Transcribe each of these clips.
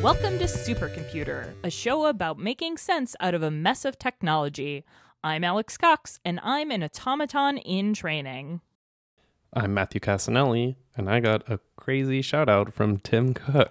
Welcome to Supercomputer, a show about making sense out of a mess of technology. I'm Alex Cox, and I'm an automaton in training. I'm Matthew Casanelli, and I got a crazy shout out from Tim Cook.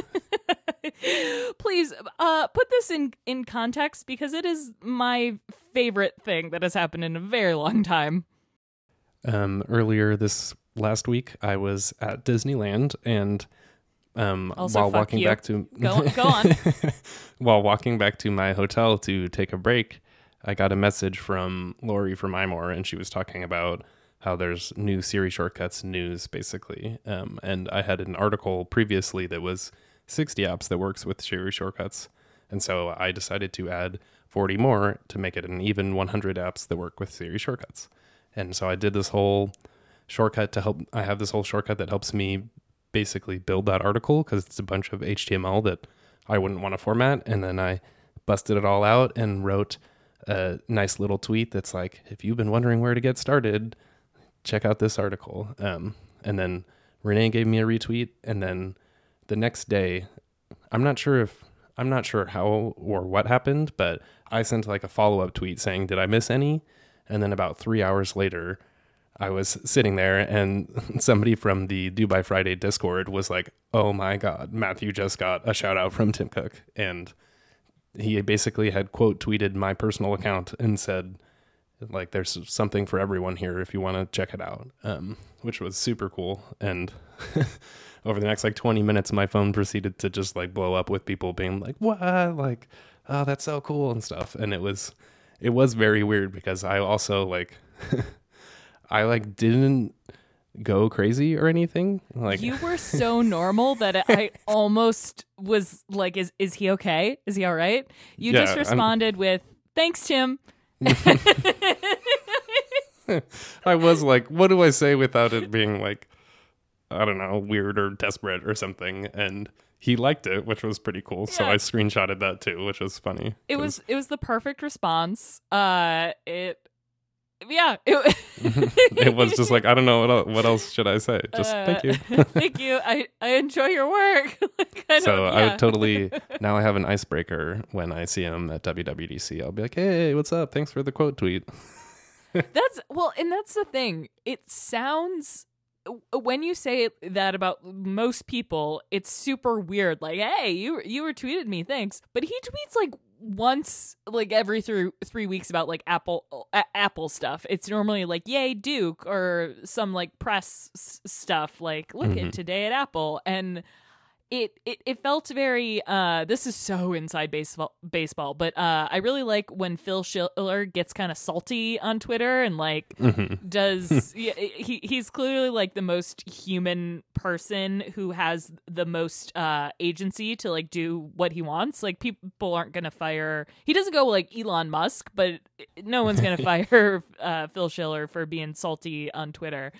Please put this in context, because it is my favorite thing that has happened in a very long time. Earlier this last week, I was at Disneyland, and Also, while fuck walking you. back to Go on. while walking back to my hotel to take a break, I got a message from Lori from iMore, and she was talking about how there's new Siri shortcuts news, basically. And I had an article previously that was 60 apps that works with Siri shortcuts, and so I decided to add 40 more to make it an even 100 apps that work with Siri shortcuts. And so I did this whole shortcut to help. I have this whole shortcut that helps me basically build that article, because it's a bunch of HTML that I wouldn't want to format. And then I busted it all out and wrote a nice little tweet that's like, if you've been wondering where to get started, check out this article. And then Renee gave me a retweet. And then the next day, I'm not sure how or what happened, but I sent like a follow-up tweet saying, did I miss any? And then about 3 hours later, I was sitting there, and somebody from the Dubai Friday Discord was like, oh my God, Matthew just got a shout out from Tim Cook. And he basically had quote tweeted my personal account and said, like, there's something for everyone here if you want to check it out, which was super cool. And over the next like 20 minutes, my phone proceeded to just like blow up with people being like, what? Like, oh, that's so cool and stuff. And it was very weird, because I also like, I like didn't go crazy or anything. Like, You were so normal that I almost was like, is he okay? Is he all right? You Yeah, just responded with, thanks, Tim. I was like, what do I say without it being like, I don't know, weird or desperate or something? And he liked it, which was pretty cool. So Yeah. I screenshotted that too, which was funny. It was the perfect response. It was just like, I don't know what else should I say. Just thank you. Thank you. I enjoy your work. I totally, now I have an icebreaker when I see him at WWDC. I'll be like, hey, what's up? Thanks for the quote tweet. and that's the thing. It sounds, when you say that about most people, it's super weird. Like, hey, you retweeted me, thanks. But he tweets like once, like every 3 weeks about like Apple stuff. It's normally like, yay, Duke, or some like press stuff. Like, look at today at Apple. And it felt very this is so inside baseball, but I really like when Phil Schiller gets kind of salty on Twitter and like does he's clearly like the most human person who has the most agency to like do what he wants. Like, people aren't gonna fire, he doesn't go like Elon Musk, but no one's gonna fire Phil Schiller for being salty on Twitter.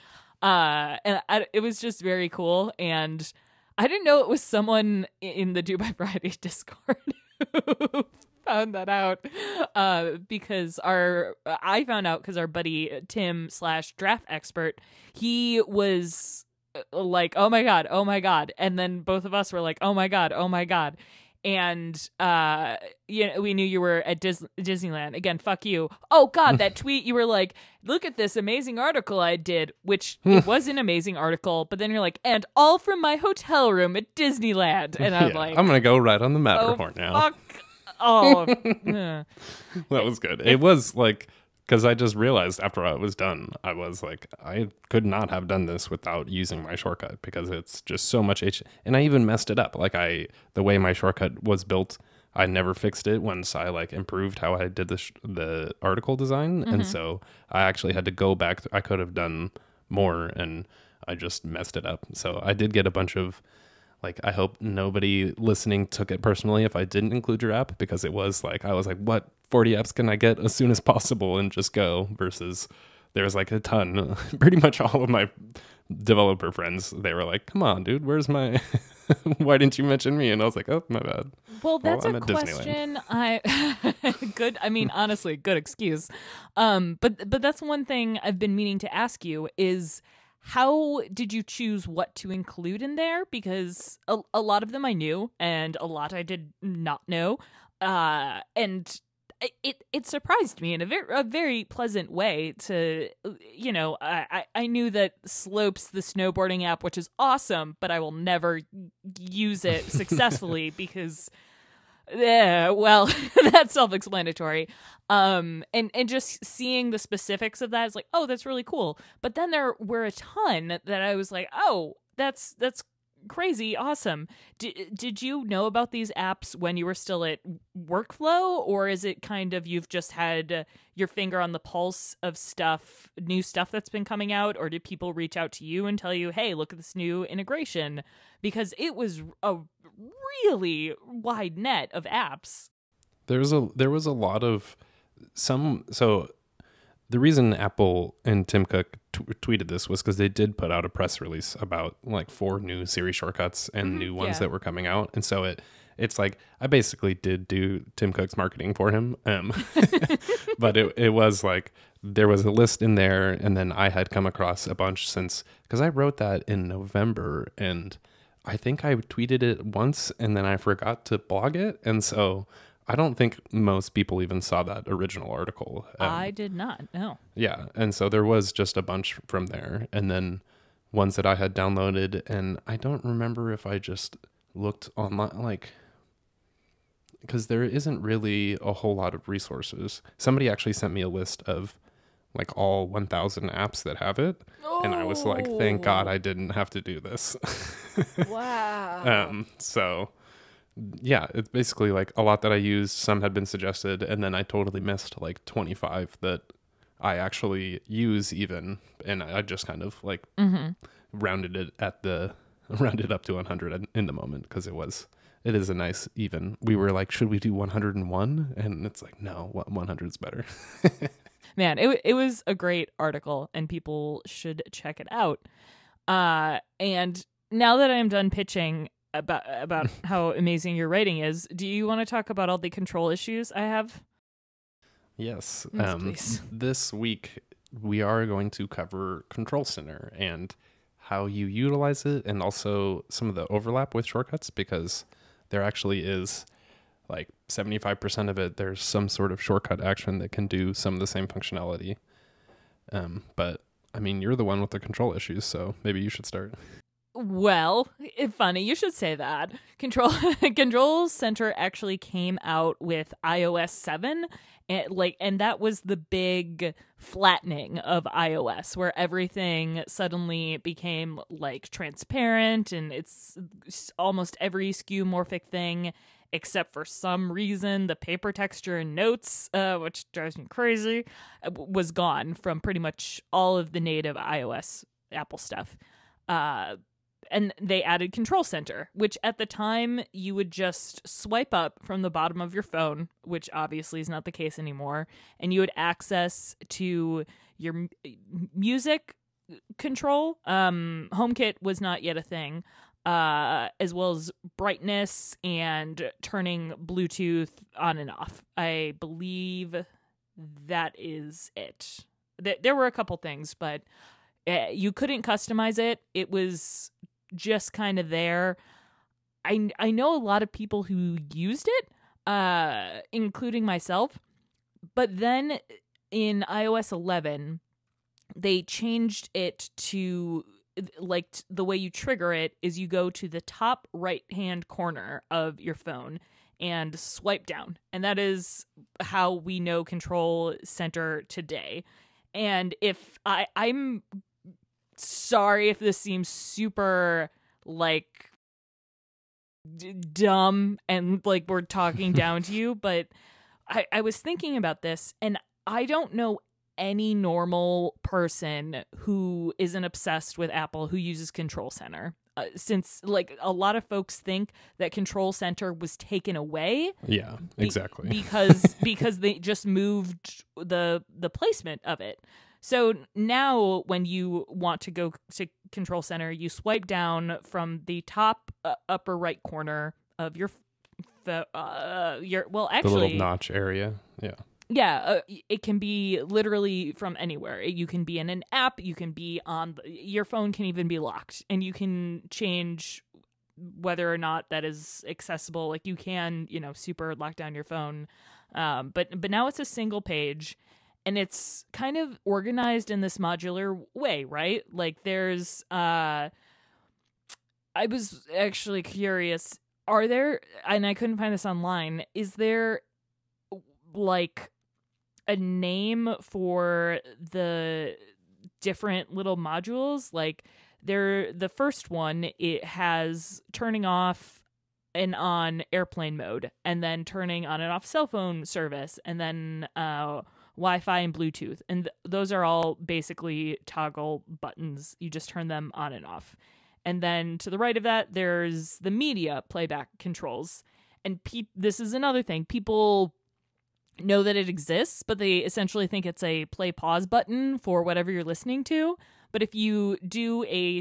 It was just very cool, and I didn't know it was someone in the Dubai Friday Discord who found that out, because I found out because our buddy Tim / draft expert, he was like, oh my God. And then both of us were like, oh my God. And we knew you were at Disneyland. Again, fuck you. Oh God, that tweet, you were like, look at this amazing article I did, which it was an amazing article, but then you're like, and all from my hotel room at Disneyland. And I'm like, I'm gonna go right on the Matterhorn now. Fuck. Oh, That was good. It was like, because I just realized after I was done, I was like, I could not have done this without using my shortcut, because it's just so much and I even messed it up. Like, the way my shortcut was built, I never fixed it once I like improved how I did the article design. And so I actually had to go back. I could have done more, and I just messed it up. So I did get a bunch of, like, I hope nobody listening took it personally if I didn't include your app, because it was like, I was like, what 40 apps can I get as soon as possible and just go, versus there's like a ton. Pretty much all of my developer friends, they were like, come on, dude, where's my, why didn't you mention me? And I was like, oh, my bad. Well, that's I'm a at question. Good. I mean, honestly, good excuse. But that's one thing I've been meaning to ask you is, how did you choose what to include in there? Because a lot of them I knew, and a lot I did not know, and it surprised me in a very pleasant way. To I knew that Slopes, the snowboarding app, which is awesome, but I will never use it successfully because. Yeah, well, that's self-explanatory. And just seeing the specifics of that is like, oh, that's really cool. But then there were a ton that I was like, oh, that's crazy awesome. Did you know about these apps when you were still at Workflow, or is it kind of you've just had your finger on the pulse of new stuff that's been coming out, or did people reach out to you and tell you, hey, look at this new integration? Because it was a really wide net of apps. There was a lot of so the reason Apple and Tim Cook tweeted this was because they did put out a press release about like 4 new Siri shortcuts and new ones that were coming out, and so it's like I basically did do Tim Cook's marketing for him, but it was like there was a list in there, and then I had come across a bunch since, because I wrote that in November, and I think I tweeted it once and then I forgot to blog it. And so I don't think most people even saw that original article. I did not, no. Yeah. And so there was just a bunch from there. And then ones that I had downloaded. And I don't remember if I just looked online, like, because there isn't really a whole lot of resources. Somebody actually sent me a list of like all 1,000 apps that have it. Oh. And I was like, thank God I didn't have to do this. Wow. So yeah, it's basically like a lot that I used, some had been suggested, and then I totally missed like 25 that I actually use even. And I just kind of like rounded it up to 100 in the moment, because it is a nice even. We were like, should we do 101? And it's like, no, 100 is better. Man, it was a great article, and people should check it out. And now that I'm done pitching about how amazing your writing is, do you want to talk about all the control issues I have? Yes. Please. This week, we are going to cover Control Center and how you utilize it, and also some of the overlap with shortcuts, because there actually is like 75% of it, there's some sort of shortcut action that can do some of the same functionality. But I mean, you're the one with the control issues, so maybe you should start. Well, funny you should say that. Control Center actually came out with iOS 7, and that was the big flattening of iOS, where everything suddenly became like transparent, and it's almost every skeuomorphic thing, except for some reason the paper texture and notes, which drives me crazy, was gone from pretty much all of the native iOS Apple stuff. And they added Control Center, which at the time you would just swipe up from the bottom of your phone, which obviously is not the case anymore, and you had access to your music control. HomeKit was not yet a thing, as well as brightness and turning Bluetooth on and off. I believe that is it. There were a couple things, but you couldn't customize it. It was just kind of there. I know a lot of people who used it, including myself, but then in iOS 11, they changed it to, like, the way you trigger it is you go to the top right-hand corner of your phone and swipe down. And that is how we know Control Center today. And if I'm sorry if this seems super like dumb and like we're talking down to you, but I was thinking about this, and I don't know any normal person who isn't obsessed with Apple who uses Control Center. Since like a lot of folks think that Control Center was taken away. Yeah, exactly. because they just moved the placement of it. So now when you want to go to Control Center, you swipe down from the top upper right corner of your actually the little notch area. Yeah. Yeah, it can be literally from anywhere. You can be in an app, you can be on your phone can even be locked, and you can change whether or not that is accessible. Like you can, super lock down your phone. But now it's a single page, and it's kind of organized in this modular way, right? Like there's I was actually curious, are there, and I couldn't find this online, is there like a name for the different little modules? Like the first one, it has turning off and on airplane mode, and then turning on and off cell phone service, and then Wi-Fi and Bluetooth, and those are all basically toggle buttons. You just turn them on and off. And then to the right of that, there's the media playback controls. And this is another thing. People know that it exists, but they essentially think it's a play pause button for whatever you're listening to. But if you do a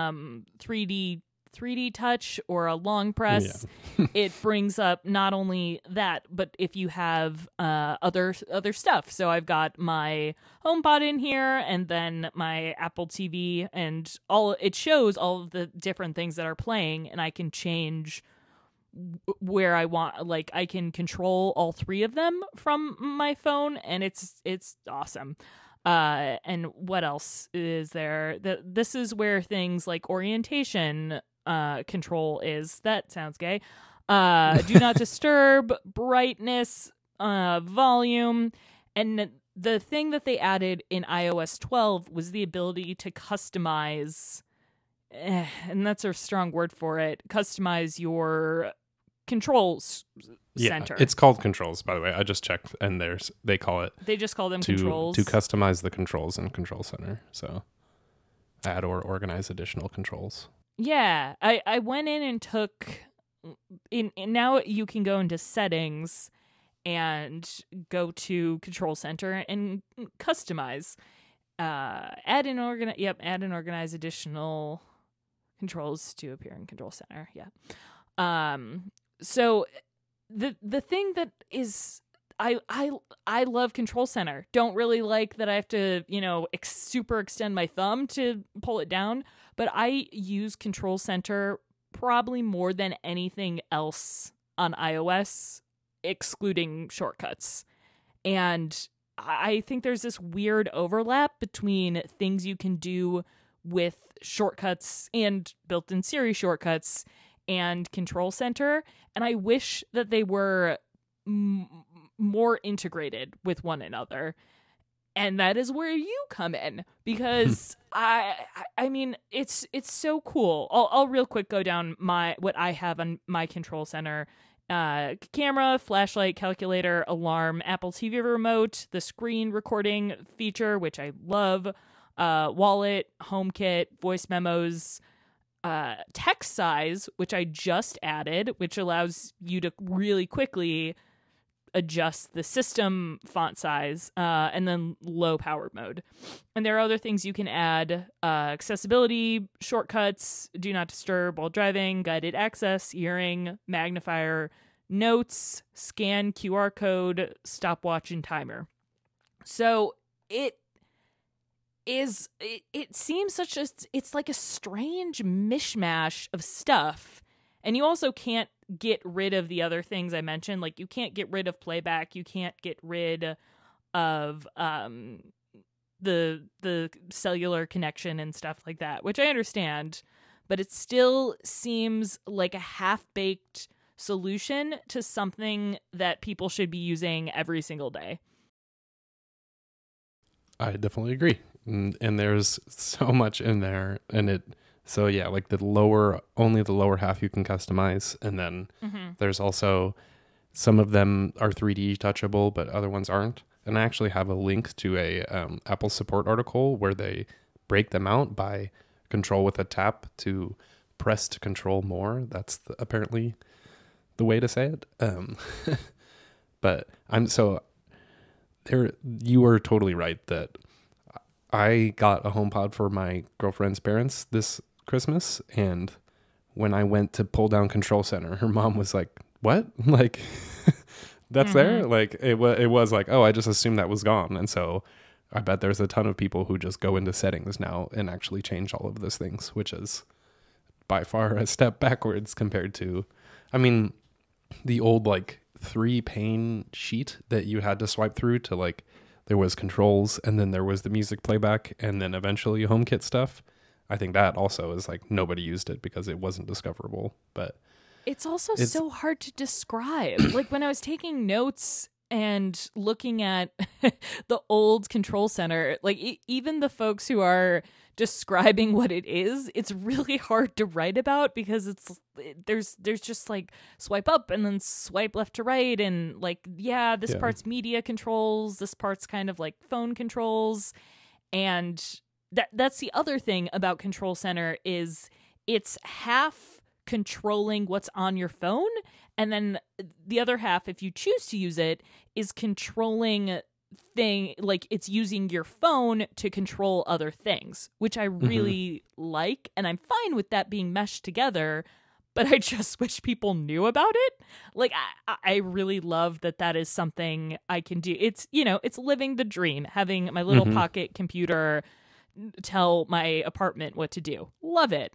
3D touch or a long press, it brings up not only that, but if you have other stuff. So I've got my HomePod in here, and then my Apple TV, and it shows all of the different things that are playing, and I can change where I want. Like I can control all three of them from my phone, and it's awesome. And what else is there? This is where things like orientation control is. That sounds gay. Do not disturb, brightness, volume, and the thing that they added in iOS 12 was the ability to customize, and that's a strong word for it, customize your controls center. It's called controls, by the way. I just checked, and they just call them controls to customize the controls in Control Center. So add or organize additional controls. Yeah, I went in and took in now you can go into settings and go to Control Center and customize, add and organize additional controls to appear in Control Center. Yeah. So the thing that is, I love Control Center. Don't really like that I have to, super extend my thumb to pull it down, but I use Control Center probably more than anything else on iOS, excluding shortcuts. And I think there's this weird overlap between things you can do with shortcuts and built-in Siri shortcuts and Control Center, and I wish that they were more integrated with one another. And that is where you come in, because I mean it's so cool. I'll real quick go down what I have on my Control Center: camera, flashlight, calculator, alarm, Apple TV remote, the screen recording feature, which I love, wallet, HomeKit, voice memos, text size, which I just added, which allows you to really quickly adjust the system font size, and then low power mode. And there are other things you can add: accessibility, shortcuts, do not disturb while driving, guided access, earring, magnifier, notes, scan QR code, stopwatch, and timer. So it seems it's like a strange mishmash of stuff. And you also can't get rid of the other things I mentioned. Like, you can't get rid of playback. You can't get rid of the cellular connection and stuff like that, which I understand. But it still seems like a half-baked solution to something that people should be using every single day. I definitely agree. And there's so much in there, and so yeah, like only the lower half you can customize, and then there's also some of them are 3D touchable, but other ones aren't. And I actually have a link to a Apple support article where they break them out by control with a tap to press to control more. That's apparently the way to say it. But you were totally right that I got a HomePod for my girlfriend's parents this Christmas, and when I went to pull down Control Center, her mom was like, "What?" Like, that's there. Like it was like, oh, I just assumed that was gone. And so I bet there's a ton of people who just go into settings now and actually change all of those things, which is by far a step backwards compared to, I mean, the old like 3-pane sheet that you had to swipe through to like, there was controls and then there was the music playback and then eventually HomeKit stuff. I think that also is like nobody used it because it wasn't discoverable. But it's also so hard to describe. Like when I was taking notes and looking at the old Control Center, like even the folks who are describing what it is, it's really hard to write about because there's just like swipe up and then swipe left to right and like, this part's media controls, this part's kind of like phone controls. And that's the other thing about Control Center is it's half controlling what's on your phone, and then the other half, if you choose to use it, is controlling like it's using your phone to control other things, which I really like, and I'm fine with that being meshed together, but I just wish people knew about it. Like I really love that is something I can do. It's, it's living the dream, having my little pocket computer tell my apartment what to do. Love it.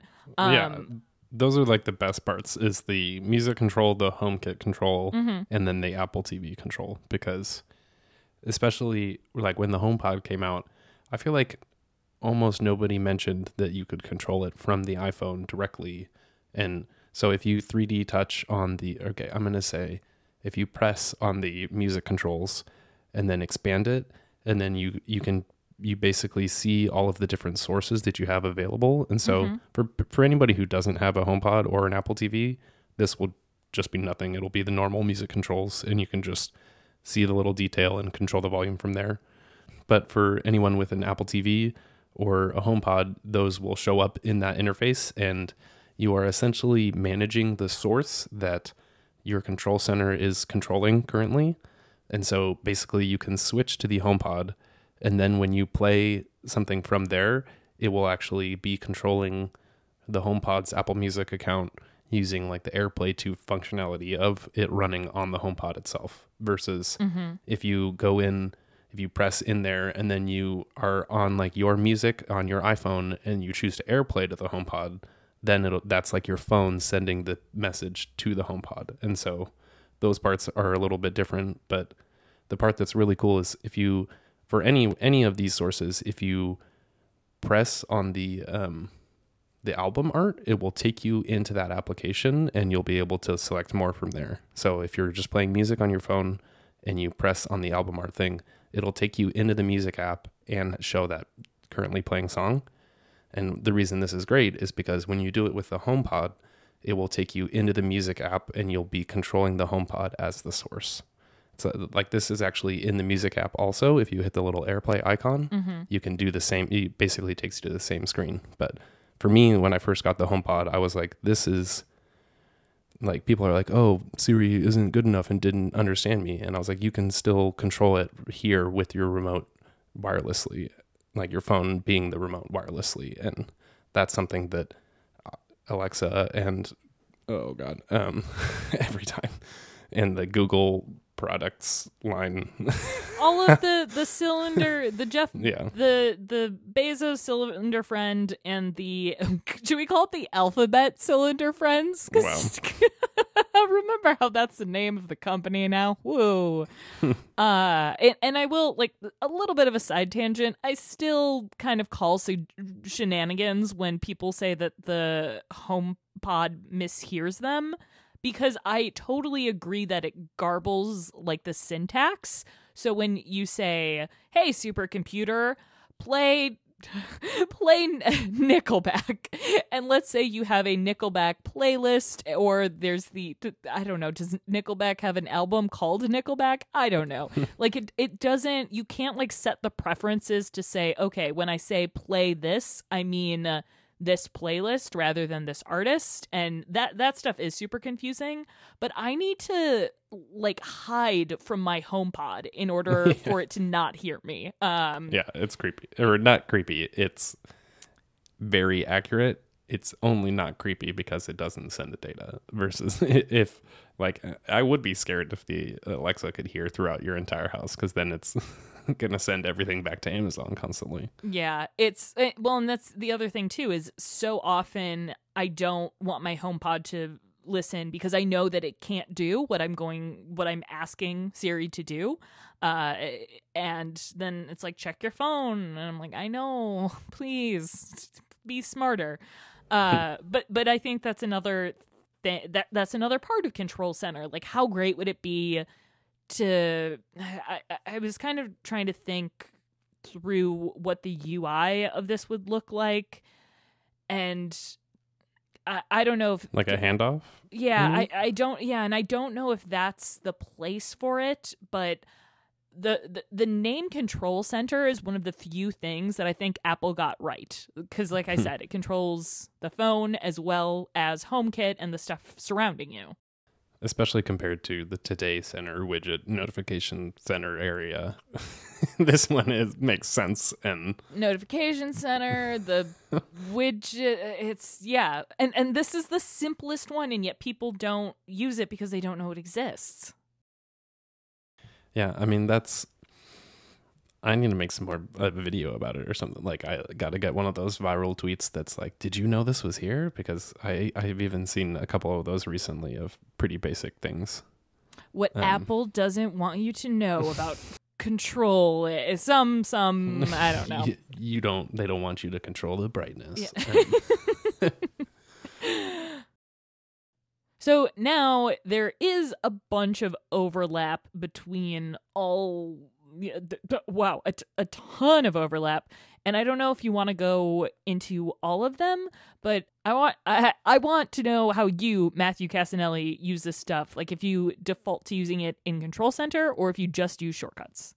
Those are like the best parts is the music control, the HomeKit control, and then the Apple TV control, because especially like when the HomePod came out, I feel like almost nobody mentioned that you could control it from the iPhone directly. And so if you 3D touch on I'm going to say if you press on the music controls and then expand it, and then you basically see all of the different sources that you have available. And so for anybody who doesn't have a HomePod or an Apple TV, this will just be nothing. It'll be the normal music controls, and you can just see the little detail and control the volume from there. But for anyone with an Apple TV or a HomePod, those will show up in that interface, and you are essentially managing the source that your Control Center is controlling currently. And so basically you can switch to the HomePod, and then when you play something from there, it will actually be controlling the HomePod's Apple Music account using like the AirPlay 2 functionality of it running on the HomePod itself, versus if you press in there and then you are on like your music on your iPhone and you choose to AirPlay to the HomePod, then that's like your phone sending the message to the HomePod. And so those parts are a little bit different, but the part that's really cool is if you, for any of these sources, if you press on the album art, it will take you into that application and you'll be able to select more from there. So if you're just playing music on your phone and you press on the album art thing, it'll take you into the music app and show that currently playing song. And the reason this is great is because when you do it with the HomePod, it will take you into the music app and you'll be controlling the HomePod as the source. So like this is actually in the music app also. If you hit the little AirPlay icon, you can do the same. It basically takes you to the same screen. But for me, when I first got the HomePod, I was like, this is like, people are like, oh, Siri isn't good enough and didn't understand me. And I was like, you can still control it here with your remote wirelessly, like your phone being the remote wirelessly. And that's something that Alexa and, every time, and the Google products line, all of the cylinder, the the Bezos cylinder friend, and the should we call it the alphabet cylinder friends? Wow. Remember how that's the name of the company now? Whoa. And I will, like, a little bit of a side tangent, I still kind of call shenanigans when people say that the HomePod mishears them, because I totally agree that it garbles like the syntax. So when you say, hey, supercomputer, play Nickelback, and let's say you have a Nickelback playlist, or there's I don't know, does Nickelback have an album called Nickelback? I don't know. Like it doesn't, you can't like set the preferences to say, okay, when I say play this, I mean this playlist rather than this artist, and that stuff is super confusing. But I need to like hide from my HomePod in order for it to not hear me. Yeah, it's creepy, or not creepy. It's very accurate it's only not creepy because it doesn't send the data versus if like I would be scared if the Alexa could hear throughout your entire house, because then it's gonna send everything back to Amazon constantly. Yeah, well, and that's the other thing too, is so often I don't want my HomePod to listen because I know that it can't do what I'm asking Siri to do. And then it's like, check your phone, and I'm like, I know, please be smarter. But I think that's another thing, that's another part of Control Center. Like, how great would it be to I was kind of trying to think through what the UI of this would look like, and I don't know if like a handoff. Yeah, I don't. Yeah, and I don't know if that's the place for it. But the name Control Center is one of the few things that I think Apple got right, because, like I said, it controls the phone as well as HomeKit and the stuff surrounding you. Especially compared to the Today Center widget notification center area. This one makes sense. And notification center, the widget, and this is the simplest one, and yet people don't use it because they don't know it exists. Yeah, I mean, I need to make some more video about it or something. Like, I got to get one of those viral tweets that's like, did you know this was here? Because I've even seen a couple of those recently of pretty basic things. What Apple doesn't want you to know about Control is some I don't know. They don't want you to control the brightness. Yeah. So now there is a bunch of overlap between all. Wow, a ton of overlap, and I don't know if you want to go into all of them, but I want to know how you, Matthew Casanelli, use this stuff. Like, if you default to using it in Control Center, or if you just use shortcuts.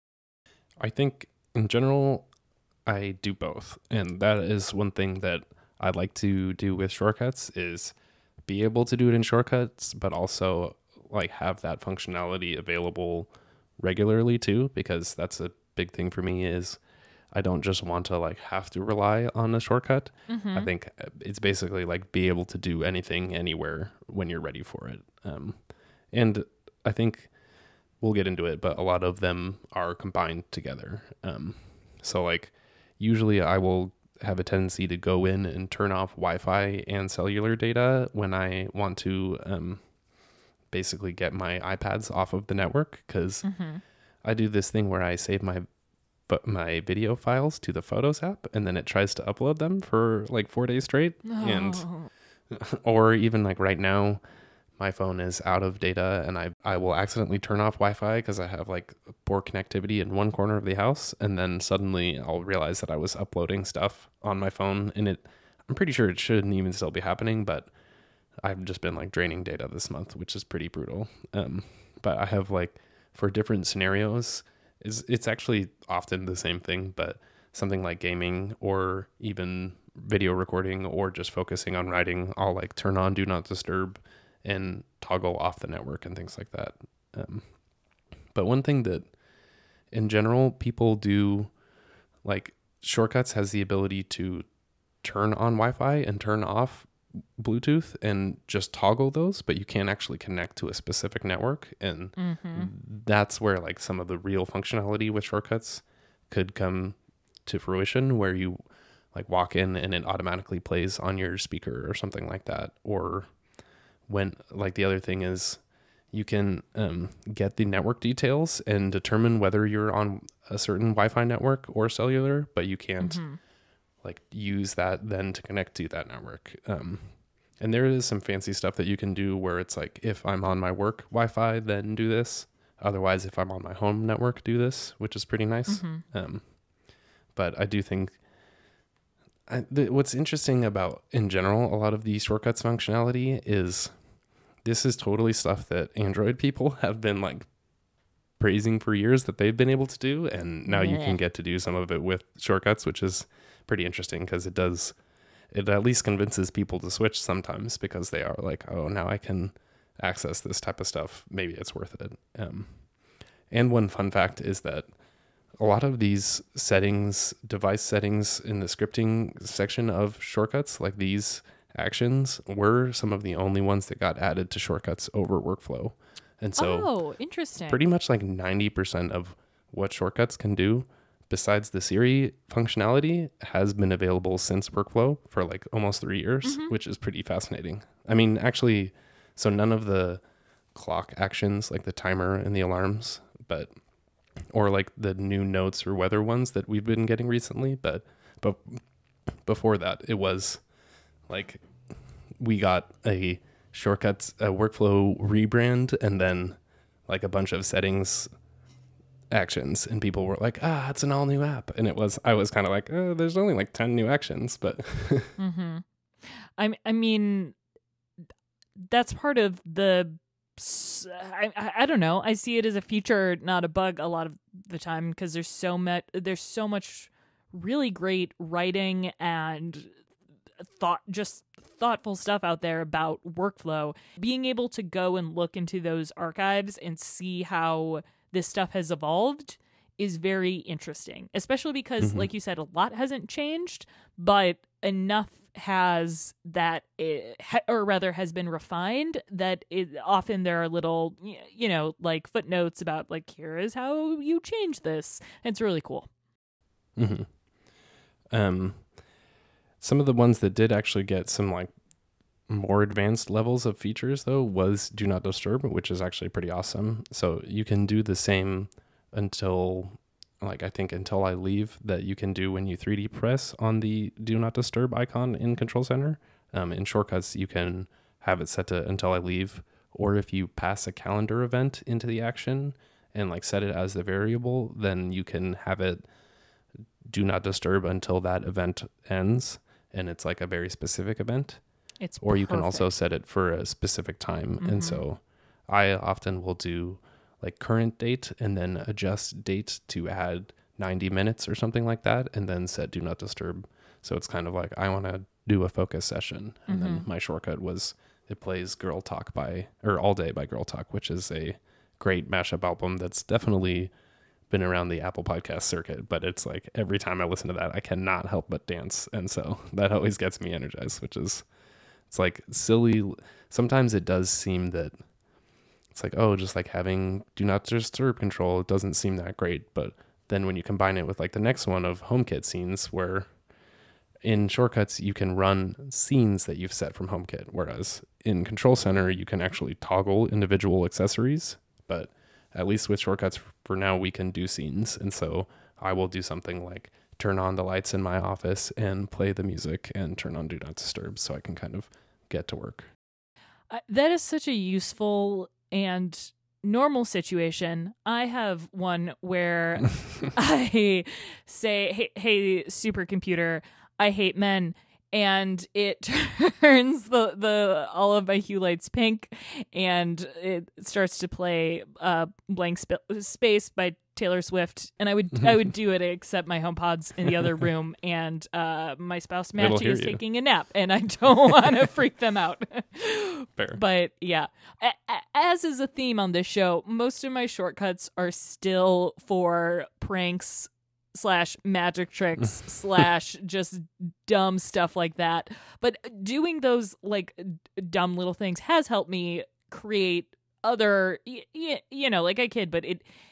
I think in general, I do both, and that is one thing that I like to do with shortcuts, is be able to do it in shortcuts, but also like have that functionality available regularly too, because that's a big thing for me. Is I don't just want to like have to rely on a shortcut. I think it's basically like be able to do anything anywhere when you're ready for it. And I think we'll get into it, but a lot of them are combined together. So like usually I will have a tendency to go in and turn off Wi-Fi and cellular data when I want to basically get my iPads off of the network, because I do this thing where I save my video files to the Photos app, and then it tries to upload them for like 4 days straight. And or even like right now, my phone is out of data, and I will accidentally turn off Wi-Fi because I have like poor connectivity in one corner of the house, and then suddenly I'll realize that I was uploading stuff on my phone, and I'm pretty sure it shouldn't even still be happening, but I've just been like draining data this month, which is pretty brutal. But I have like, for different scenarios, it's actually often the same thing, but something like gaming or even video recording or just focusing on writing, I'll like turn on Do Not Disturb and toggle off the network and things like that. But one thing that in general people do, like shortcuts has the ability to turn on Wi-Fi and turn off Bluetooth and just toggle those, but you can't actually connect to a specific network. And that's where like some of the real functionality with shortcuts could come to fruition, where you like walk in and it automatically plays on your speaker or something like that. Or when like the other thing is you can get the network details and determine whether you're on a certain Wi-Fi network or cellular, but you can't like use that then to connect to that network. And there is some fancy stuff that you can do where it's like, if I'm on my work Wi-Fi, then do this. Otherwise, if I'm on my home network, do this, which is pretty nice. But I do think what's interesting about, in general, a lot of the shortcuts functionality is this is totally stuff that Android people have been like praising for years that they've been able to do. And now you can get to do some of it with shortcuts, which is pretty interesting, because it at least convinces people to switch sometimes, because they are like, oh, now I can access this type of stuff. Maybe it's worth it. And one fun fact is that a lot of these settings, device settings in the scripting section of shortcuts, like these actions, were some of the only ones that got added to shortcuts over workflow. And so interesting. pretty much like 90% of what shortcuts can do besides the Siri functionality has been available since workflow for like almost 3 years, which is pretty fascinating. I mean, actually, so none of the clock actions, like the timer and the alarms, or like the new notes or weather ones that we've been getting recently. But before that, it was like we got a shortcuts, a workflow rebrand, and then like a bunch of settings actions, and people were like, it's an all new app. And I was kind of like, there's only like 10 new actions, but I mean, that's part of the, I don't know. I see it as a feature, not a bug a lot of the time, because there's so much really great writing and thoughtful stuff out there about workflow. Being able to go and look into those archives and see how this stuff has evolved is very interesting, especially because, like you said, a lot hasn't changed, but enough has that, or rather has been refined, that often there are little, like footnotes about like, here is how you change this. It's really cool. Some of the ones that did actually get some like more advanced levels of features though was Do Not Disturb, which is actually pretty awesome. So you can do the same until I leave that you can do when you 3D press on the Do Not Disturb icon in Control Center. In shortcuts, you can have it set to until I leave, or if you pass a calendar event into the action and like set it as the variable, then you can have it Do Not Disturb until that event ends, and it's like a very specific event. Or you can also set it for a specific time. And so I often will do like current date and then adjust date to add 90 minutes or something like that, and then set Do Not Disturb. So it's kind of like I want to do a focus session. And then my shortcut was it plays Girl Talk All Day by Girl Talk, which is a great mashup album that's definitely been around the Apple Podcast circuit, but it's like every time I listen to that, I cannot help but dance. And so that always gets me energized, it's like silly. Sometimes it does seem that it's like, just like having Do Not Disturb control, it doesn't seem that great. But then when you combine it with like the next one of HomeKit scenes, where in shortcuts, you can run scenes that you've set from HomeKit, whereas in Control Center, you can actually toggle individual accessories. But at least with shortcuts for now, we can do scenes. And so I will do something like turn on the lights in my office and play the music and turn on Do Not Disturb so I can kind of get to work. That is such a useful and normal situation. I have one where I say, hey, supercomputer, I hate men. And it turns the all of my hue lights pink, and it starts to play Blank Space by Taylor Swift. And I would do it, except my HomePod's in the other room, and my spouse Matchy is taking a nap, and I don't want to freak them out. Fair. But yeah, as is a theme on this show, most of my shortcuts are still for pranks / magic tricks / just dumb stuff like that. But doing those like dumb little things has helped me create other, like I kid, but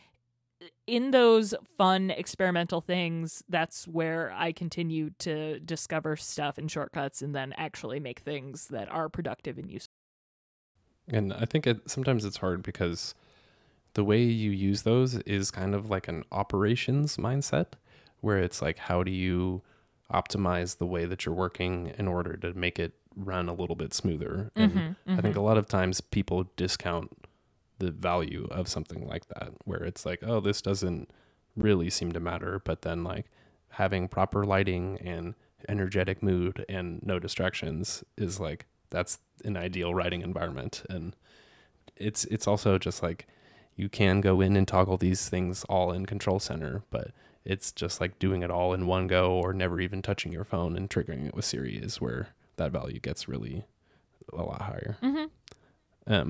in those fun experimental things, that's where I continue to discover stuff in shortcuts and then actually make things that are productive and useful. And I think sometimes it's hard because the way you use those is kind of like an operations mindset, where it's like, how do you optimize the way that you're working in order to make it run a little bit smoother? And I think a lot of times people discount the value of something like that, where it's like, this doesn't really seem to matter. But then like having proper lighting and energetic mood and no distractions is like, that's an ideal writing environment. And it's also just like, you can go in and toggle these things all in Control Center, but it's just like doing it all in one go, or never even touching your phone and triggering it with Siri is where that value gets really a lot higher.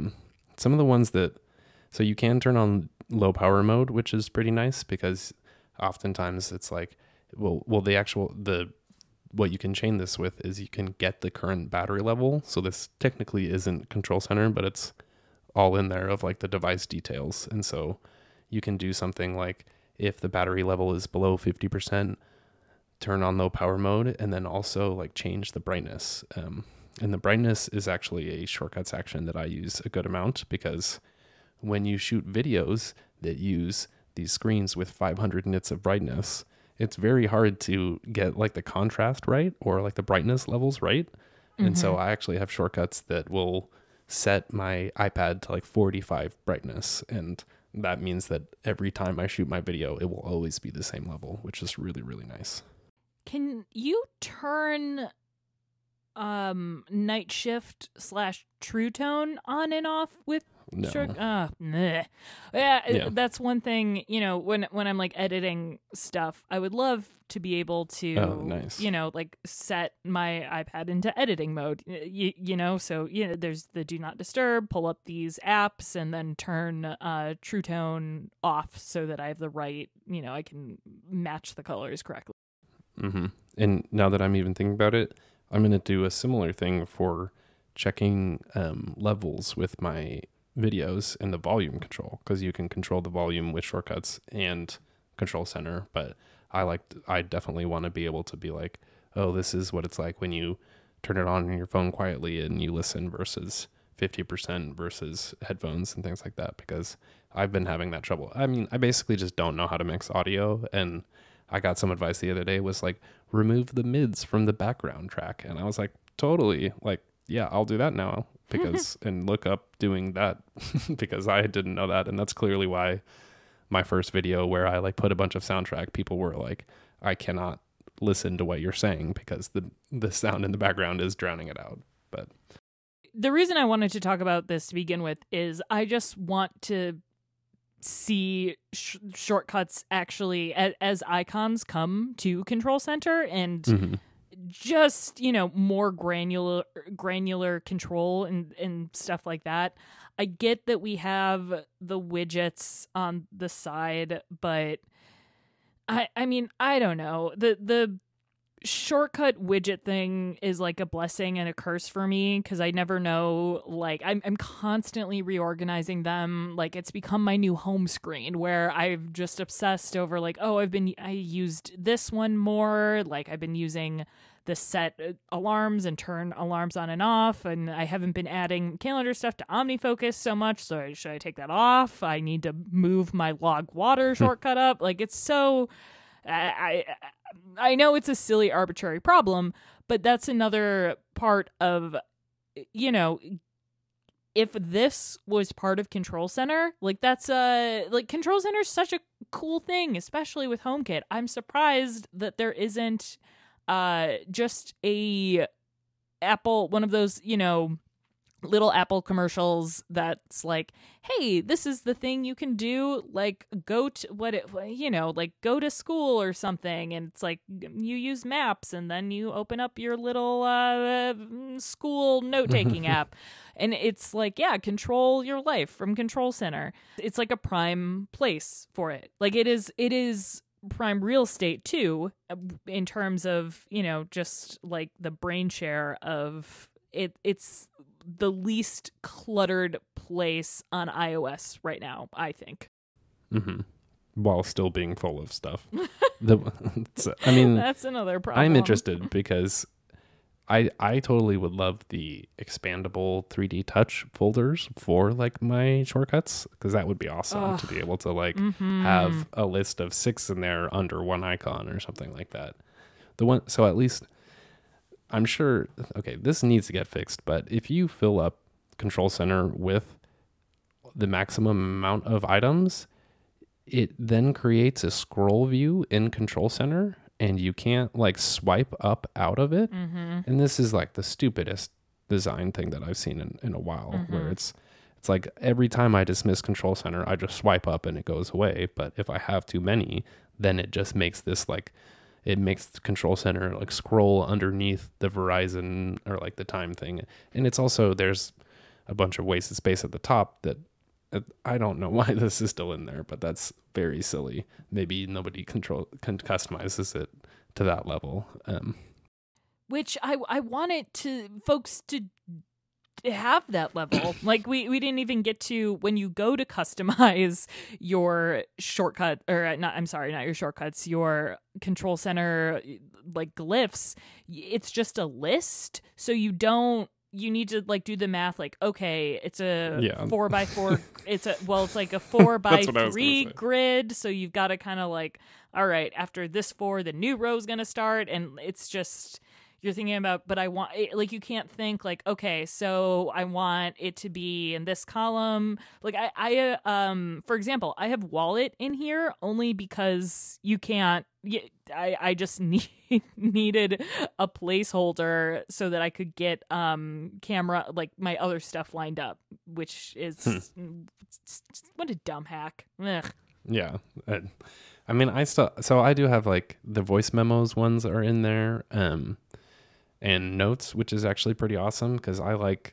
Some of the ones so you can turn on low power mode, which is pretty nice, because oftentimes it's like, well, what you can chain this with is you can get the current battery level. So this technically isn't Control Center, but it's all in there of like the device details. And so you can do something like, if the battery level is below 50%, turn on low power mode, and then also like change the brightness. And the brightness is actually a shortcuts action that I use a good amount, because when you shoot videos that use these screens with 500 nits of brightness, it's very hard to get like the contrast right or like the brightness levels right. And so I actually have shortcuts that will set my iPad to like 45 brightness. And that means that every time I shoot my video, it will always be the same level, which is really, really nice. Can you turn night shift / true tone on and off with No. Yeah, that's one thing, when I'm like editing stuff, I would love to be able to, nice. Like set my iPad into editing mode, so, there's the do not disturb, pull up these apps, and then turn True Tone off so that I have the right, I can match the colors correctly. Mm-hmm. And now that I'm even thinking about it, I'm going to do a similar thing for checking levels with my videos and the volume control, because you can control the volume with shortcuts and Control Center. But I definitely want to be able to be like, oh, this is what it's like when you turn it on your phone quietly and you listen versus 50% versus headphones and things like that, because I've been having that trouble. I mean, I basically just don't know how to mix audio, and I got some advice the other day, was like, remove the mids from the background track. And I was like, totally, like, yeah, I'll do that now, because and look up doing that because I didn't know that. And that's clearly why my first video where I like put a bunch of soundtrack, people were like, I cannot listen to what you're saying because the sound in the background is drowning it out. But the reason I wanted to talk about this to begin with is I just want to see shortcuts actually as icons come to Control Center, and just more granular control and stuff like that. I get that we have the widgets on the side, but I mean, I don't know, the shortcut widget thing is like a blessing and a curse for me, because I never know, like I'm constantly reorganizing them. Like it's become my new home screen, where I've just obsessed over like, oh, I used this one more, like I've been using the set alarms and turn alarms on and off, and I haven't been adding calendar stuff to OmniFocus so much, so should I take that off? I need to move my log water shortcut up. Like it's so I know it's a silly, arbitrary problem, but that's another part of, if this was part of Control Center, like that's like Control Center is such a cool thing, especially with HomeKit. I'm surprised that there isn't just a Apple, one of those, little Apple commercials that's like, hey, this is the thing you can do, like go to like go to school or something, and it's like you use Maps and then you open up your little school note-taking app, and it's like, yeah, control your life from Control Center. It's like a prime place for it. Like it is prime real estate too, in terms of, just like the brain share of it. It's the least cluttered place on iOS right now, I think. Mm-hmm. While still being full of stuff. I mean, that's another problem. I'm interested because I totally would love the expandable 3D Touch folders for like my shortcuts, because that would be awesome to be able to like have a list of 6 in there under one icon or something like that. So at least I'm sure, okay, this needs to get fixed, but if you fill up Control Center with the maximum amount of items, it then creates a scroll view in Control Center, and you can't like swipe up out of it. And this is like the stupidest design thing that I've seen in a while, where it's like every time I dismiss Control Center, I just swipe up and it goes away. But if I have too many, then it just makes this like, it makes the Control Center like scroll underneath the Verizon or like the time thing. And it's also, there's a bunch of wasted space at the top that I don't know why this is still in there, but that's very silly. Maybe nobody customizes it to that level. Which I wanted folks to have that level. Like we didn't even get to, when you go to customize your shortcut, or not, I'm sorry, not your shortcuts, your control center like glyphs, it's just a list. So you need to like do the math, like, okay, it's a 4x4 it's like a 4x3 grid, so you've got to kind of like, all right, after this 4 the new row's gonna start, and it's just, you're thinking about, but I want it, like, you can't think like, okay, so I want it to be in this column. Like I for example, I have wallet in here only because you can't. I just needed a placeholder so that I could get camera, like my other stuff lined up, which is what a dumb hack. Ugh. Yeah. I mean, I do have like the voice memos ones are in there. And notes, which is actually pretty awesome because I like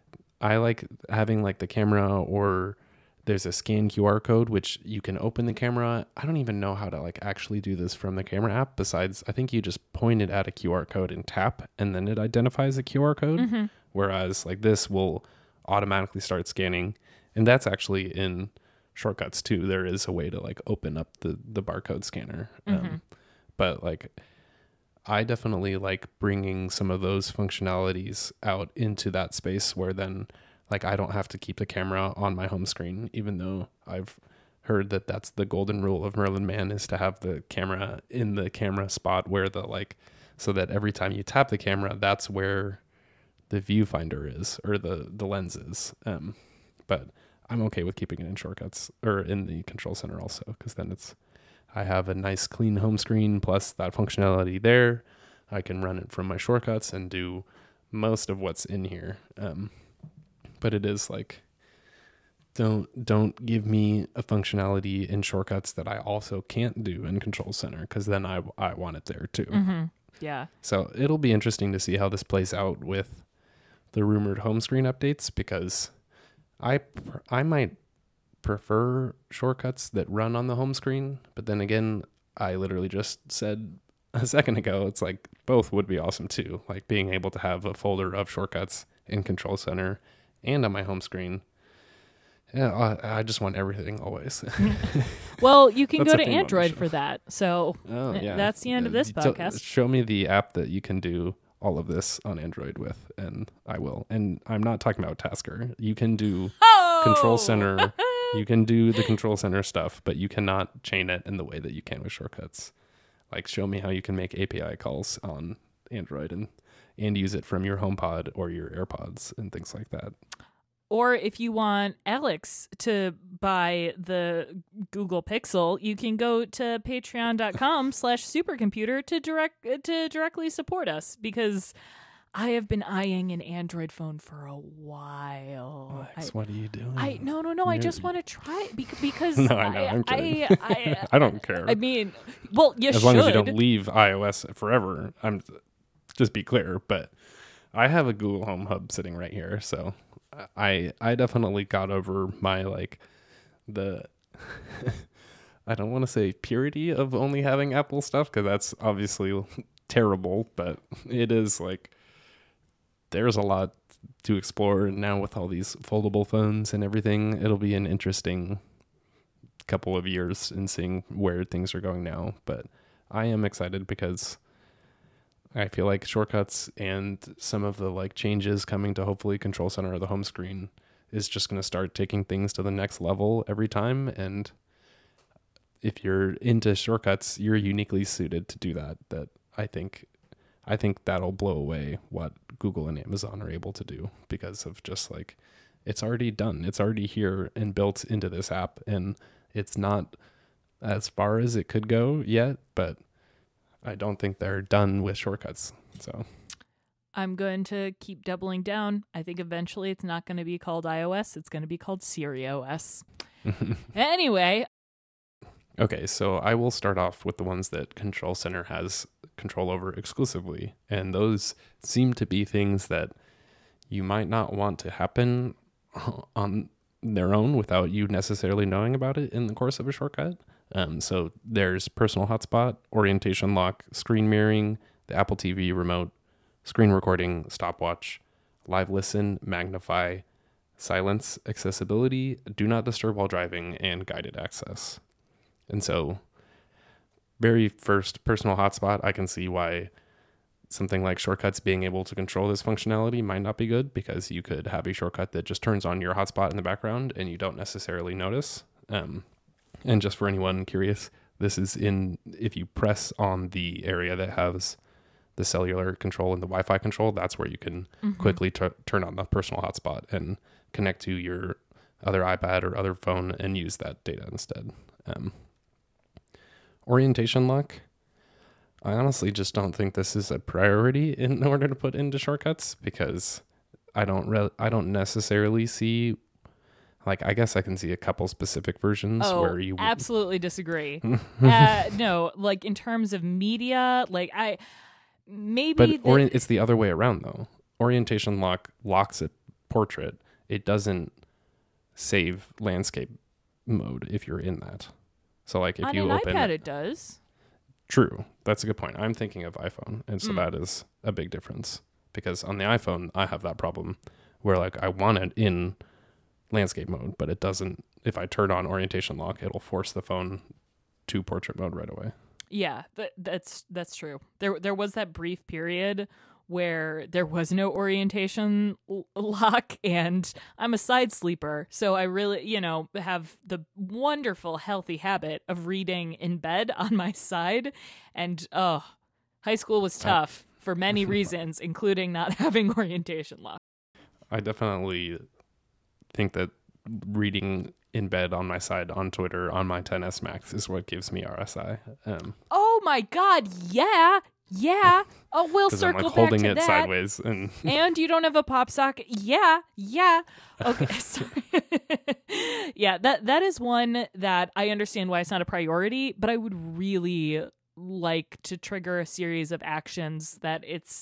having like the camera, or there's a scan QR code which you can open the camera. I don't even know how to like actually do this from the camera app, besides I think you just point it at a QR code and tap, and then it identifies a QR code. Mm-hmm. Whereas like this will automatically start scanning, and that's actually in Shortcuts too. There is a way to like open up the barcode scanner. Mm-hmm. But like, I definitely like bringing some of those functionalities out into that space where then like I don't have to keep the camera on my home screen, even though I've heard that that's the golden rule of Merlin Mann, is to have the camera in the camera spot where the like, so that every time you tap the camera, that's where the viewfinder is, or the lens is. But I'm okay with keeping it in Shortcuts or in the control center also, because then I have a nice clean home screen plus that functionality there. I can run it from my Shortcuts and do most of what's in here. But it is like, don't give me a functionality in Shortcuts that I also can't do in Control Center, because then I want it there too. Mm-hmm. Yeah. So it'll be interesting to see how this plays out with the rumored home screen updates, because I might prefer Shortcuts that run on the home screen, but then again, I literally just said a second ago, it's like both would be awesome too. Like being able to have a folder of Shortcuts in Control Center and on my home screen. Yeah, I just want everything always. Well, you can go to Android for that. So that's the end of this podcast. Show me the app that you can do all of this on Android with, and I will. And I'm not talking about Tasker. You can do Control Center. You can do the Control Center stuff, but you cannot chain it in the way that you can with Shortcuts. Like, show me how you can make API calls on Android and use it from your HomePod or your AirPods and things like that. Or if you want Alex to buy the Google Pixel, you can go to patreon.com/supercomputer to directly support us, because I have been eyeing an Android phone for a while. Alex, what are you doing? No. I just want to try it because no, I know. I'm kidding. I don't care. I mean, well, you should. As long as you don't leave iOS forever. Just be clear, but I have a Google Home Hub sitting right here, so I definitely got over my like the I don't want to say purity of only having Apple stuff, because that's obviously terrible, but it is like there's a lot to explore now with all these foldable phones and everything. It'll be an interesting couple of years in seeing where things are going now, but I am excited because I feel like Shortcuts and some of the like changes coming to hopefully Control Center or the home screen is just going to start taking things to the next level every time. And if you're into Shortcuts, you're uniquely suited to do that. That I think that'll blow away what Google and Amazon are able to do, because of just like, it's already done. It's already here and built into this app, and it's not as far as it could go yet, but I don't think they're done with Shortcuts. So I'm going to keep doubling down. I think eventually it's not going to be called iOS. It's going to be called Siri OS. Anyway. Okay, so I will start off with the ones that Control Center has control over exclusively. And those seem to be things that you might not want to happen on their own without you necessarily knowing about it in the course of a shortcut. So there's personal hotspot, orientation lock, screen mirroring, the Apple TV remote, screen recording, stopwatch, live listen, magnify, silence, accessibility, do not disturb while driving, and guided access. And so very first, personal hotspot, I can see why something like shortcuts being able to control this functionality might not be good, because you could have a shortcut that just turns on your hotspot in the background and you don't necessarily notice. And just for anyone curious, this is if you press on the area that has the cellular control and the Wi-Fi control, that's where you can quickly turn on the personal hotspot and connect to your other iPad or other phone and use that data instead. Orientation lock. I honestly just don't think this is a priority in order to put into shortcuts, because I don't necessarily see, like, I guess I can see a couple specific versions where you absolutely disagree. No, like in terms of media, like it's the other way around though. Orientation lock locks at portrait. It doesn't save landscape mode if you're in that. So like if on you an open iPad, it does. True. That's a good point. I'm thinking of iPhone. And so that is a big difference, because on the iPhone, I have that problem where like I want it in landscape mode, but it doesn't. If I turn on orientation lock, it'll force the phone to portrait mode right away. Yeah, that's true. There was that brief period where there was no orientation lock, and I'm a side sleeper, so I really, have the wonderful healthy habit of reading in bed on my side, and high school was tough for many reasons, including not having orientation lock. I definitely think that reading in bed on my side on Twitter on my 10s Max is what gives me RSI. Oh my God, yeah. Oh, we'll circle I'm, like, back holding to it that. Sideways, and you don't have a pop socket. Yeah. Okay, sorry. Yeah, that is one that I understand why it's not a priority, but I would really like to trigger a series of actions that it's,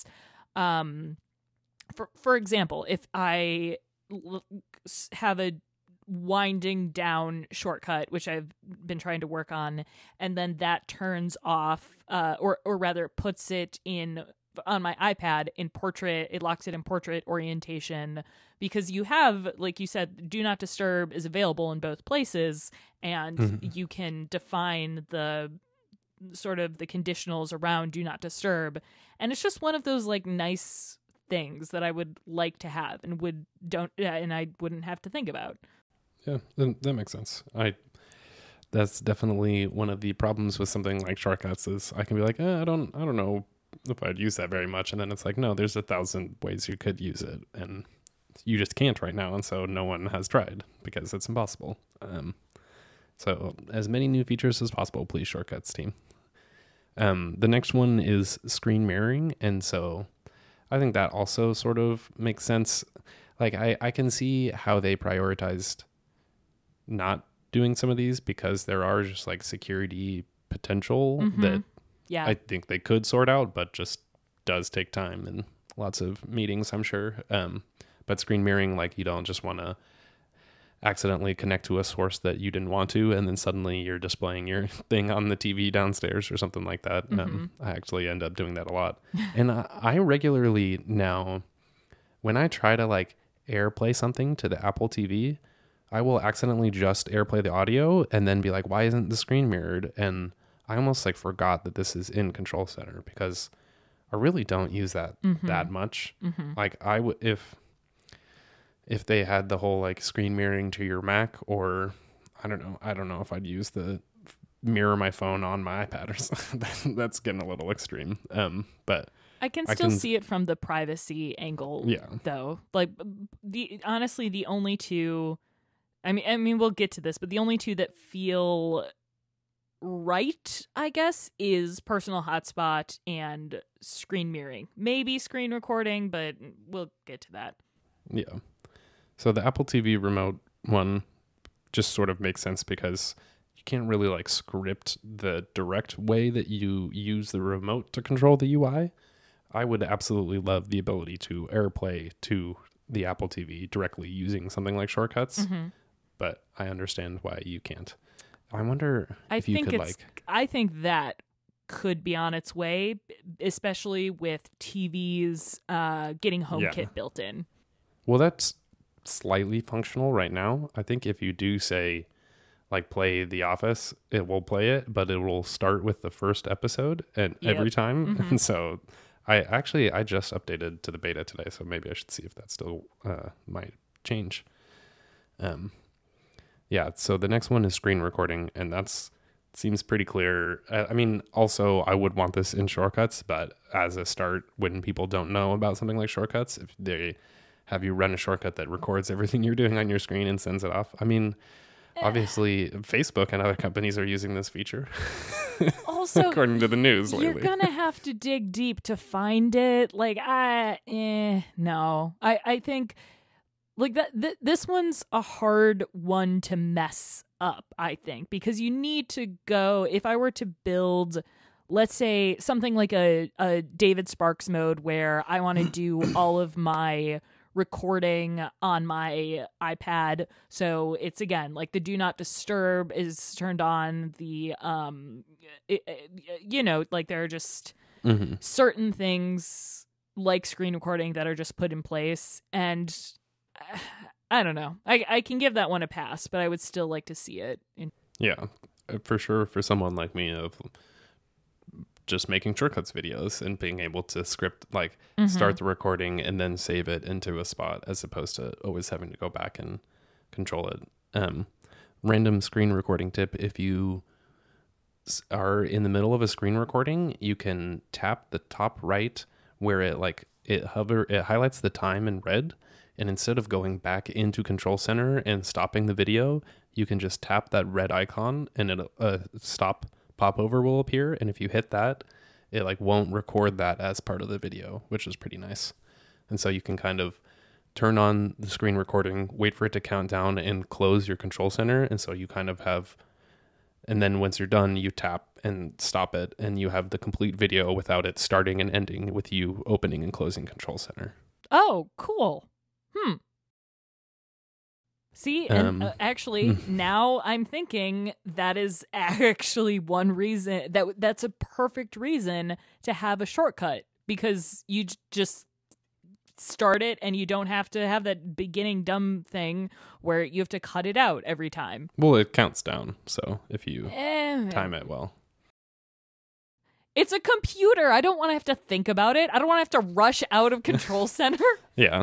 for example, if I have a winding down shortcut, which I've been trying to work on, and then that turns off, or rather puts it on my iPad in portrait. It locks it in portrait orientation, because you have, like you said, do not disturb is available in both places, and you can define the sort of the conditionals around do not disturb, and it's just one of those like nice things that I would like to have and I wouldn't have to think about. Yeah, that makes sense. That's definitely one of the problems with something like shortcuts is I can be like, I don't know if I'd use that very much. And then it's like, no, there's 1,000 ways you could use it. And you just can't right now. And so no one has tried because it's impossible. So as many new features as possible, please, shortcuts team. The next one is screen mirroring. And so I think that also sort of makes sense. Like I can see how they prioritized not doing some of these, because there are just like security potential that I think they could sort out, but just does take time and lots of meetings, I'm sure. But screen mirroring, like you don't just want to accidentally connect to a source that you didn't want to, and then suddenly you're displaying your thing on the TV downstairs or something like that. I actually end up doing that a lot. And I regularly now, when I try to like AirPlay something to the Apple TV, I will accidentally just AirPlay the audio and then be like, why isn't the screen mirrored? And I almost like forgot that this is in Control Center, because I really don't use that that much. Like I would, if they had the whole like screen mirroring to your Mac, or I don't know if I'd use the mirror my phone on my iPad or something. That's getting a little extreme. But I can still see it from the privacy angle, though. Like honestly, the only two, I mean, we'll get to this, but the only two that feel right, I guess, is personal hotspot and screen mirroring. Maybe screen recording, but we'll get to that. Yeah. So the Apple TV remote one just sort of makes sense, because you can't really like script the direct way that you use the remote to control the UI. I would absolutely love the ability to AirPlay to the Apple TV directly using something like shortcuts. but I understand why you can't. I wonder I if you think could it's. I think that could be on its way, especially with TVs getting HomeKit built in. Well, that's slightly functional right now. I think if you do say, like, play The Office, it will play it, but it will start with the first episode and every time. Mm-hmm. And so I just updated to the beta today, so maybe I should see if that still might change. Yeah, so the next one is screen recording, and that's seems pretty clear. I mean, also, I would want this in Shortcuts, but as a start, when people don't know about something like Shortcuts, if they have you run a shortcut that records everything you're doing on your screen and sends it off. I mean, obviously, Facebook and other companies are using this feature. Also, according to the news lately. You're gonna have to dig deep to find it. Like, no. I think like that. This one's a hard one to mess up, I think, because you need to go. If I were to build, let's say, something like a David Sparks mode where I want to do all of my recording on my iPad, so it's again like the do not disturb is turned on, the like there are just certain things like screen recording that are just put in place, and I don't know, I can give that one a pass, but I would still like to see it yeah, for sure. For someone like me of just making Shortcuts videos and being able to script, like start the recording and then save it into a spot, as opposed to always having to go back and control it. Random screen recording tip: if you are in the middle of a screen recording, you can tap the top right where it highlights the time in red, and instead of going back into Control Center and stopping the video, you can just tap that red icon and stop popover will appear, and if you hit that, it like won't record that as part of the video, which is pretty nice. And so you can kind of turn on the screen recording, wait for it to count down, and close your Control Center, and so you kind of have, and then once you're done, you tap and stop it, and you have the complete video without it starting and ending with you opening and closing Control Center. Oh, cool. See, and actually, now I'm thinking that is actually one reason that's a perfect reason to have a shortcut, because you just start it and you don't have to have that beginning dumb thing where you have to cut it out every time. Well, it counts down, so if you time it well. It's a computer. I don't want to have to think about it. I don't want to have to rush out of Control Center. Yeah.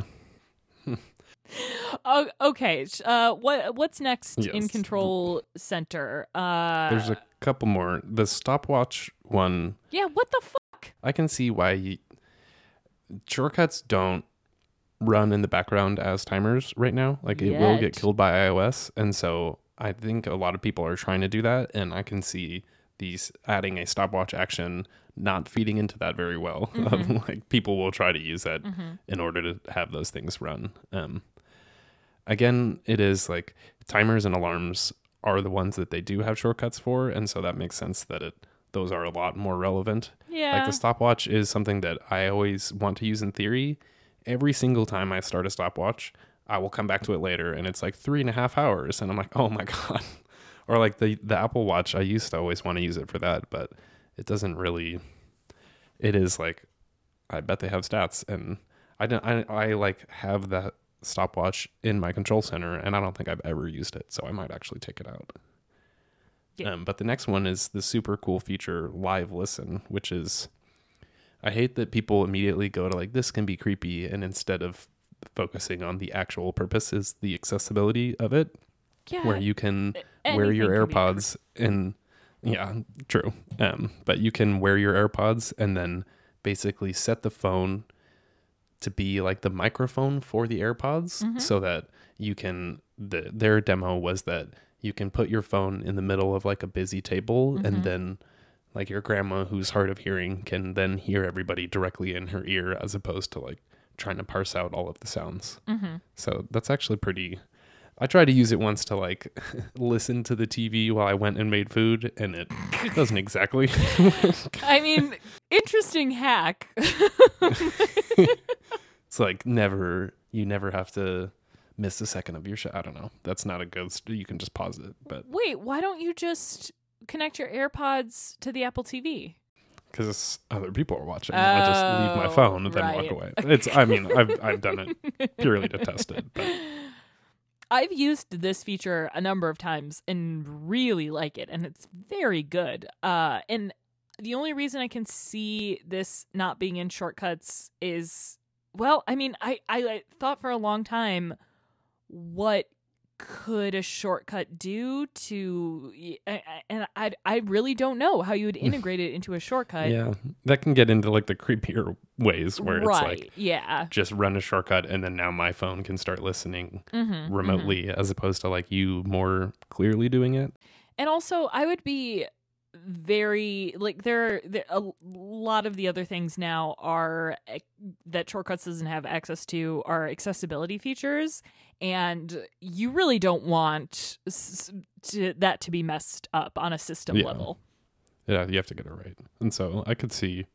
Okay. What's next in Control Center? There's a couple more. The stopwatch one. Yeah, what the fuck? I can see why Shortcuts don't run in the background as timers right now. Like, it will get killed by iOS, and so I think a lot of people are trying to do that, and I can see these adding a stopwatch action not feeding into that very well. Like, people will try to use that in order to have those things run. Again, it is like timers and alarms are the ones that they do have shortcuts for, and so that makes sense that those are a lot more relevant. Yeah. Like, the stopwatch is something that I always want to use in theory. Every single time I start a stopwatch, I will come back to it later, and it's like 3.5 hours, and I'm like, oh my God. Or like the Apple Watch, I used to always want to use it for that, but it doesn't really. It is like, I bet they have stats, and I like have that stopwatch in my Control Center, and I don't think I've ever used it, so I might actually take it out. Yeah. But the next one is the super cool feature, Live Listen, which is, I hate that people immediately go to like, this can be creepy, and instead of focusing on the actual purpose is the accessibility of it. Yeah, where you can wear your AirPods and true. But you can wear your AirPods and then basically set the phone to be like the microphone for the AirPods, so that you can, their demo was that you can put your phone in the middle of like a busy table, and then like your grandma who's hard of hearing can then hear everybody directly in her ear, as opposed to like trying to parse out all of the sounds. So that's actually pretty. I tried to use it once to like listen to the TV while I went and made food, and it doesn't exactly. I mean, interesting hack. It's like you never have to miss a second of your show. I don't know. That's not a good. You can just pause it, but Wait, why don't you just connect your AirPods to the Apple TV? because other people are watching, I just leave my phone and then right. walk away. It's. I mean, I've done it purely to test it, but I've used this feature a number of times and really like it, and it's very good. And the only reason I can see this not being in shortcuts is, well, I mean, I thought for a long time, what could a shortcut do to, and I really don't know how you would integrate it into a shortcut. yeah, that can get into like the creepier ways where it's Right, like, yeah. just run a shortcut and then now my phone can start listening remotely as opposed to like you more clearly doing it. And also, I would be very like there a lot of the other things now are that shortcuts doesn't have access to are accessibility features, and you really don't want that to be messed up on a system level. Yeah, you have to get it right. And so I could see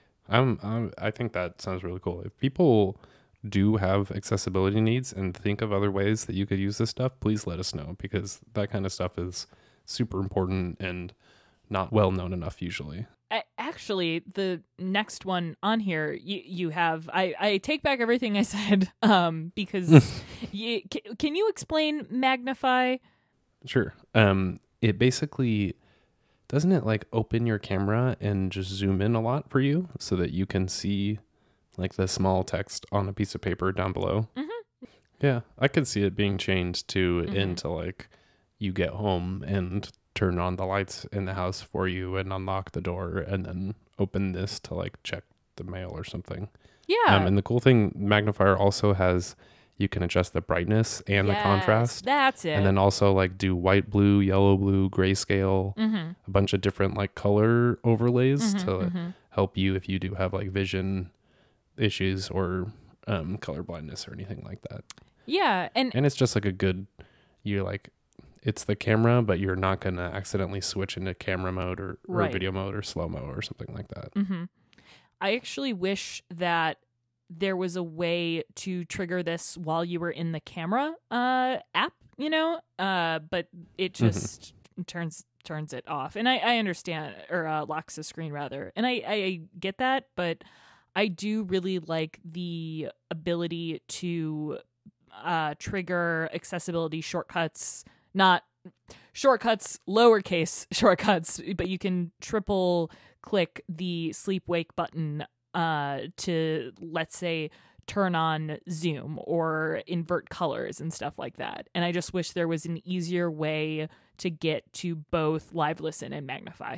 I think that sounds really cool. If people do have accessibility needs and think of other ways that you could use this stuff, please let us know, because that kind of stuff is super important and not well known enough usually. Actually, the next one on here, you have. I take back everything I said because can you explain Magnify? Sure. It basically, doesn't it like open your camera and just zoom in a lot for you so that you can see like the small text on a piece of paper down below? Mm-hmm. Yeah, I could see it being changed to into like you get home and turn on the lights in the house for you and unlock the door and then open this to like check the mail or something. Yeah. And the cool thing, Magnifier also has, you can adjust the brightness and the contrast. That's it. And then also like do white, blue, yellow, blue, grayscale, a bunch of different like color overlays to help you if you do have like vision issues or color blindness or anything like that. Yeah. And it's just like a good, you're like, it's the camera, but you're not going to accidentally switch into camera mode or video mode or slow-mo or something like that. Mm-hmm. I actually wish that there was a way to trigger this while you were in the camera app, but it just turns it off. And I understand, or locks the screen rather. And I get that, but I do really like the ability to trigger accessibility shortcuts. Not shortcuts, lowercase shortcuts, but you can triple click the sleep wake button to, let's say, turn on zoom or invert colors and stuff like that. And I just wish there was an easier way to get to both Live Listen and Magnify.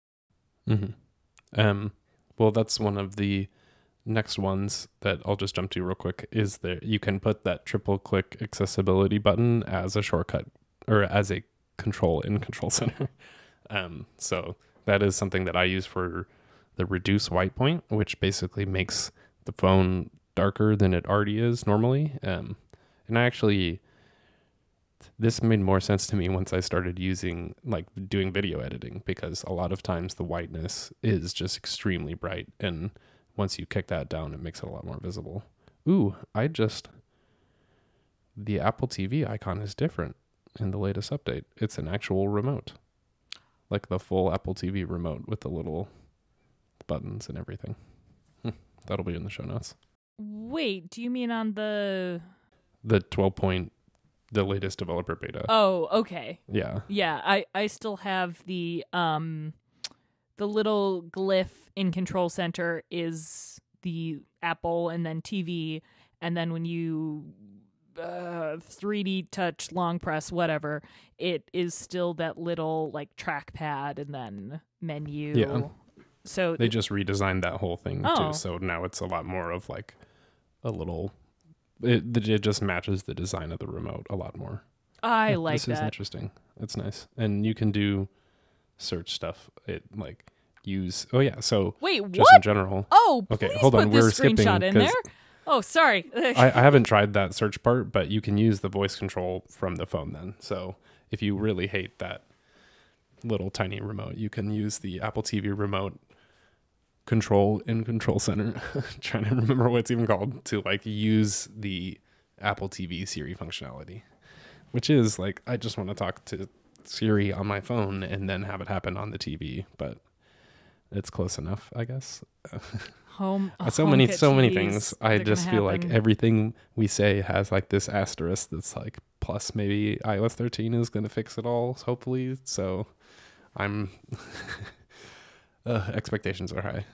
Well, that's one of the next ones that I'll just jump to real quick, is that you can put that triple click accessibility button as a shortcut or as a control in Control Center. So that is something that I use for the reduce white point, which basically makes the phone darker than it already is normally. And I actually, this made more sense to me once I started using, like, doing video editing, because a lot of times the whiteness is just extremely bright. And once you kick that down, it makes it a lot more visible. Ooh, the Apple TV icon is different in the latest update. It's an actual remote, like the full Apple TV remote with the little buttons and everything. That'll be in the show notes. Wait, do you mean on the 12 point, the latest developer beta? Oh, okay. Yeah. I still have the little glyph in Control Center is the Apple and then TV, and then when you 3D touch, long press, whatever, it is still that little like trackpad and then menu. Yeah. So they just redesigned that whole thing Oh. too. So now it's a lot more of like a little, it just matches the design of the remote a lot more. I like this that. Is interesting. It's nice. And you can do search stuff. So Wait, just what? in general. Oh, Okay, please hold on. put this We're skipping screenshot in there. 'cause Oh, sorry. I haven't tried that search part, but you can use the voice control from the phone then. So if you really hate that little tiny remote, you can use the Apple TV remote control in Control Center. Trying to remember what it's even called, to like use the Apple TV Siri functionality, which is like, I just want to talk to Siri on my phone and then have it happen on the TV, but it's close enough, I guess. So many things. I just feel like everything we say has like this asterisk that's like, plus maybe iOS 13 is going to fix it all, hopefully. So I'm expectations are high.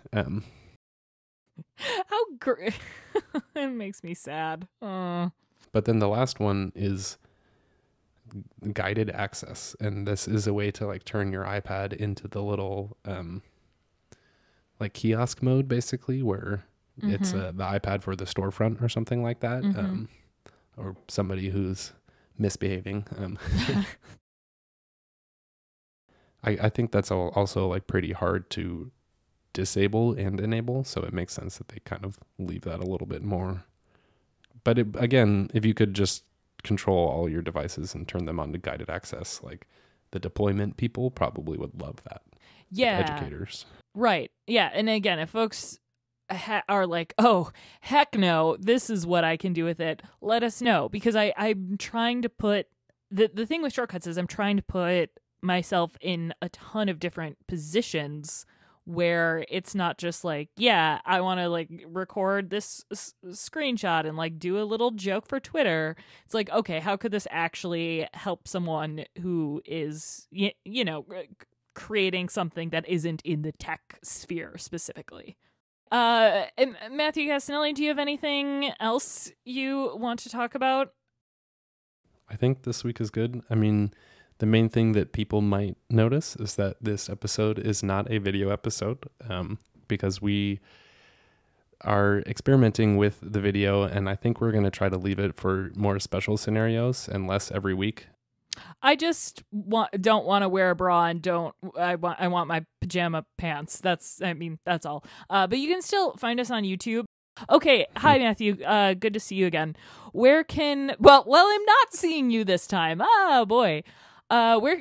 How great. It makes me sad. But then the last one is guided access, and this is a way to like turn your iPad into the little like kiosk mode, basically, where it's the iPad for the storefront or something like that, or somebody who's misbehaving. I think that's also like pretty hard to disable and enable, so it makes sense that they kind of leave that a little bit more. But again, if you could just control all your devices and turn them on to guided access, like the deployment people probably would love that. Yeah. Educators. Right. Yeah. And again, if folks are like, oh, heck no, this is what I can do with it, let us know. Because I'm trying to put, the thing with shortcuts is I'm trying to put myself in a ton of different positions where it's not just like, yeah, I want to like record this screenshot and like do a little joke for Twitter. It's like, okay, how could this actually help someone who is, you know, creating something that isn't in the tech sphere specifically? And Matthew Castanelli, do you have anything else you want to talk about? I think this week is good. I mean, the main thing that people might notice is that this episode is not a video episode, because we are experimenting with the video, and I think we're going to try to leave it for more special scenarios and less every week. I just don't want to wear a bra and I want my pajama pants. That's all. But you can still find us on YouTube. Okay, hi Matthew. Good to see you again. Where can well I'm not seeing you this time. Oh boy. Where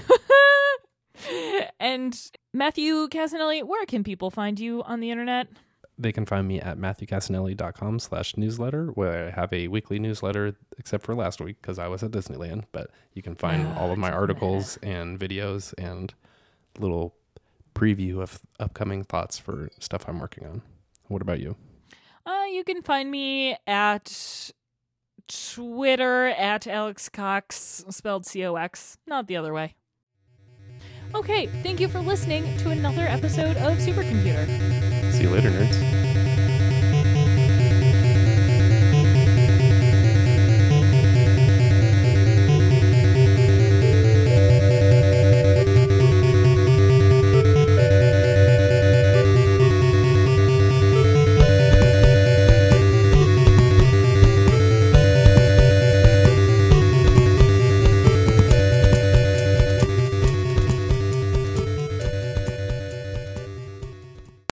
and Matthew Castanelli, where can people find you on the internet? They can find me at matthewcastanelli.com/newsletter, where I have a weekly newsletter, except for last week because I was at Disneyland. But you can find all of my articles and videos and little preview of upcoming thoughts for stuff I'm working on. What about you? You can find me at Twitter at Alex Cox, spelled COX, not the other way. Okay, thank you for listening to another episode of Supercomputer. See you later, nerds.